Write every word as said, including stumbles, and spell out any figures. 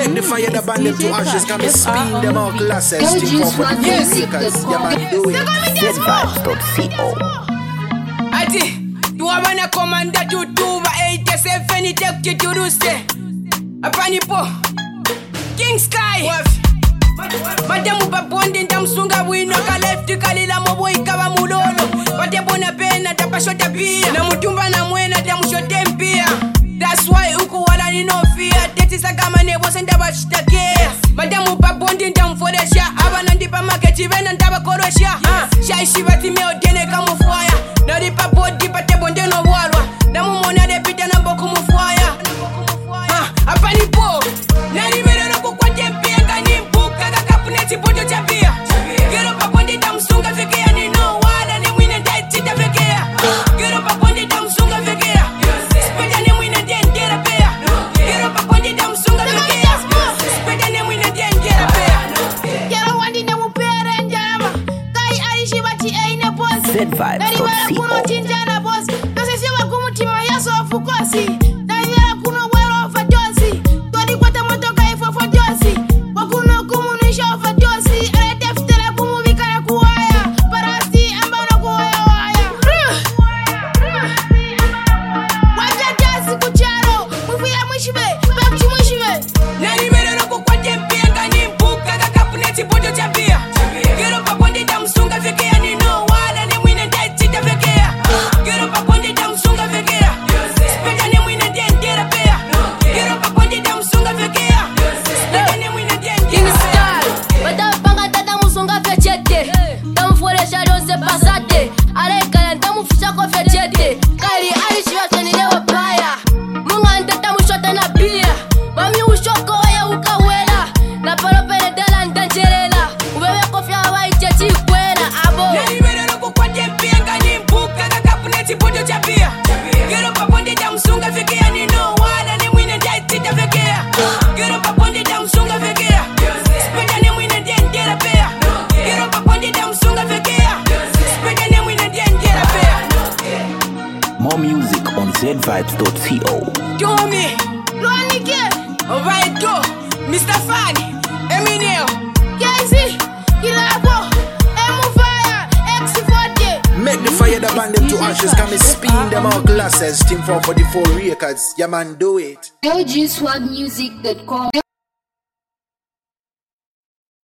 Make the fire the bandit to ashes, can be spin them out glasses. Team for the makers, yeah man, do it. Z vibes dot co. Ati, tu abana komanda tutuba eighty seven take to ruste. Apani po. King Sky. Madamu babonde ndamsunga wino ka left kalila mobo ikaba mulolo. Bate bona pena tapashota pia. Na mutumba na mwena tamushote mpia. That's why uku wala ni no fear. Teti sakama nebo senda bashtakea. Madamu babonde ndamforesha. Abana ndipa market ibena ndaba korosha. Shaishi bati meo dene kamufwaya. Naripa body pate bonde no walwa. Namu mona de pita na boku mufwaya. Apani po. Nari mero no kukwate pia kanimbuka kakapuneti bodo chapia. Gero pa bonde tamsunga vekea ni no wala ni mwine deti ta vekea. Gero pa bonde tamsunga vekea. Speta ni mwine dendera pea. Gero pa bonde tamsunga vekea. Speta ni mwine dendera pea. Gero wandi na mupere njama. Kai aishi bati eine boss. Z vibes dot co. Chinjana boss. Nasisi wakumutima yaso afukosi. Nanyera kuno wero overdose. Twadi kwata motoka ifo overdose. Wakuno kumunisha overdose. Ere deftera kumuvika na kuwaya. Parasi ambano kuwaya waya. Waja jasi kucharo. Mufia mwishibe. Bakchi mwishibe. Nari mero no kukwate pia kanimbuka kakapuneti bodo chapia. Gero pa bonde tamsunga vekea ni no wala ni mwine deti ta vekea. Gero pa bonde tamsunga vekea. Speta ni mwine dendera pea. Gero pa bonde tamsunga vekea. Speta ni mwine dendera pea. Batapanga tata musunga fechete. Tamforesha donse pasate. Arekala tamufisha kwa fechete. Kali aishi watanilewa baya. Munga ntata mushota na bia. Mami ushoko waya ukawela. Na palo pele dela ntancherela. Ubewe kofia hawa ichechi kwena abo. Nari mero no kukwate pia kanimbuka kakapuneti bodo chapia. Gero pa bonde tamsunga vekea ni no wala ni mwine deti ta vekea. Gero pa bonde tamsunga vekea. Speta ni mwine dendera pea. Gero pa bonde tamsunga vekea. Speta ni mwine dendera pea. More music on Z vibes dot co. Do me. Luanike. Alright go. Mister Fanny. Eminem. Kenzi. Kilabo. Emufaya. X forty. Make the fire the bandit to ashes, can be spin them out glasses. Team for forty-four records, yeah man, do it. L G swag music dot com